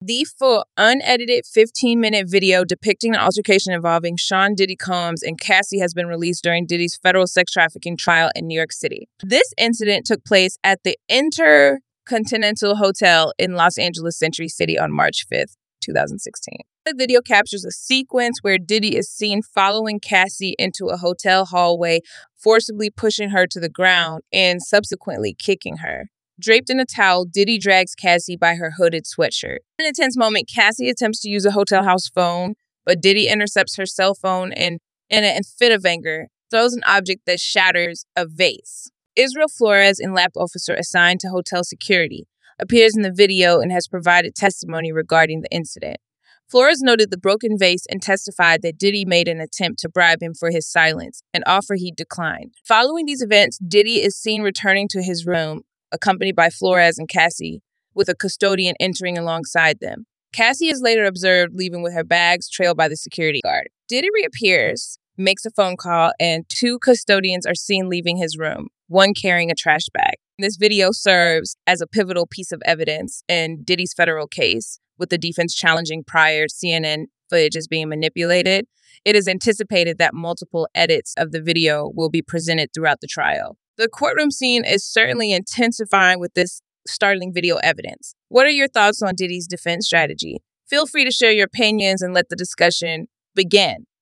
The full unedited 15-minute video depicting the altercation involving Sean Diddy Combs and Cassie has been released during Diddy's federal sex trafficking trial in New York City. This incident took place at the Intercontinental Hotel in Los Angeles Century City on March 5th, 2016. The video captures a sequence where Diddy is seen following Cassie into a hotel hallway, forcibly pushing her to the ground and subsequently kicking her. Draped in a towel, Diddy drags Cassie by her hooded sweatshirt. In a tense moment, Cassie attempts to use a hotel house phone, but Diddy intercepts her cell phone and, in a fit of anger, throws an object that shatters a vase. Israel Flores, a lap officer assigned to hotel security, appears in the video and has provided testimony regarding the incident. Flores noted the broken vase and testified that Diddy made an attempt to bribe him for his silence, an offer he declined. Following these events, Diddy is seen returning to his room, accompanied by Flores and Cassie, with a custodian entering alongside them. Cassie is later observed leaving with her bags trailed by the security guard. Diddy reappears, makes a phone call, and 2 custodians are seen leaving his room, one carrying a trash bag. This video serves as a pivotal piece of evidence in Diddy's federal case, with the defense challenging prior CNN footage as being manipulated. It is anticipated that multiple edits of the video will be presented throughout the trial. The courtroom scene is certainly intensifying with this startling video evidence. What are your thoughts on Diddy's defense strategy? Feel free to share your opinions and let the discussion begin.